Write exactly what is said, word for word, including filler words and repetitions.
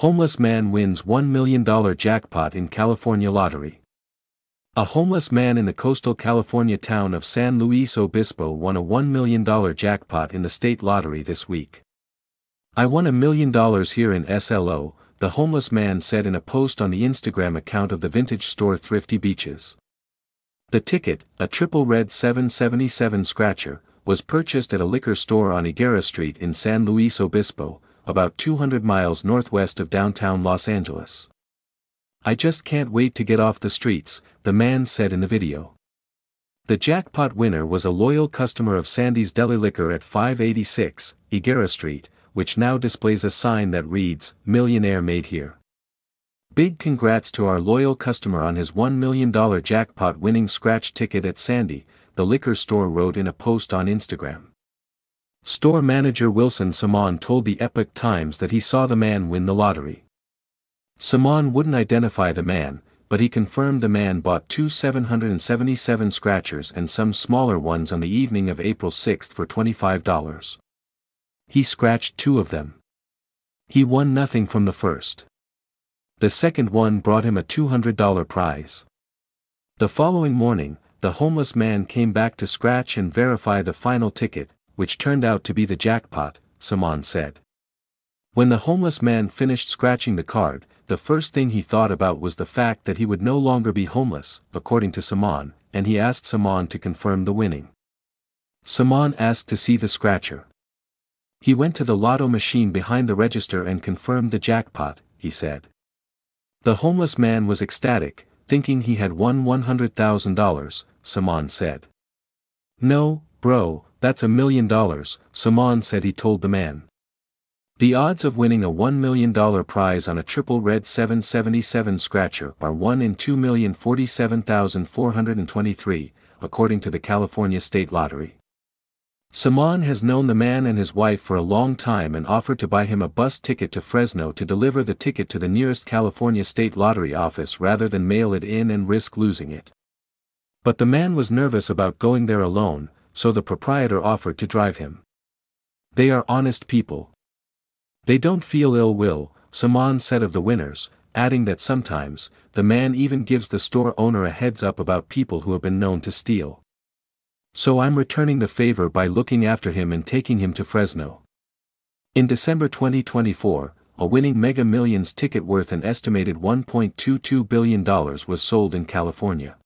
Homeless man wins one million dollar jackpot in California lottery. A homeless man in the coastal California town of San Luis Obispo won a one million dollar jackpot in the state lottery this week. "I won a million dollars here in S L O, the homeless man said in a post on the Instagram account of the vintage store Thrifty Beaches. The ticket, a triple red seven seventy-seven scratcher, was purchased at a liquor store on Higuera Street in San Luis Obispo, about two hundred miles northwest of downtown Los Angeles. I just can't wait to get off the streets," the man said in the video. The jackpot winner was a loyal customer of Sandy's Deli Liquor at five eighty-six Higuera Street, which now displays a sign that reads, "Millionaire made here." "Big congrats to our loyal customer on his one million dollar jackpot winning scratch ticket at Sandy," the liquor store wrote in a post on Instagram. Store manager Wilson Simon told the Epoch Times that he saw the man win the lottery. Simon wouldn't identify the man, but he confirmed the man bought two seven hundred seventy-seven scratchers and some smaller ones on the evening of April sixth for twenty-five dollars. He scratched two of them. He won nothing from the first. The second one brought him a two hundred dollar prize. The following morning, the homeless man came back to scratch and verify the final ticket, which turned out to be the jackpot, Simon said. When the homeless man finished scratching the card, the first thing he thought about was the fact that he would no longer be homeless, according to Simon, and he asked Simon to confirm the winning. Simon asked to see the scratcher. He went to the lotto machine behind the register and confirmed the jackpot, he said. The homeless man was ecstatic, thinking he had won one hundred thousand dollars, Simon said. "No, bro, that's a million dollars," Simon said he told the man. The odds of winning a one million dollar prize on a triple red seven seventy-seven scratcher are one in two million forty-seven thousand four hundred twenty-three, according to the California State Lottery. Simon has known the man and his wife for a long time and offered to buy him a bus ticket to Fresno to deliver the ticket to the nearest California State Lottery office rather than mail it in and risk losing it. But the man was nervous about going there alone, so the proprietor offered to drive him. "They are honest people. They don't feel ill will," Simon said of the winners, adding that sometimes, the man even gives the store owner a heads up about people who have been known to steal. "So I'm returning the favor by looking after him and taking him to Fresno." In December twenty twenty-four, a winning Mega Millions ticket worth an estimated one point two two billion dollars was sold in California.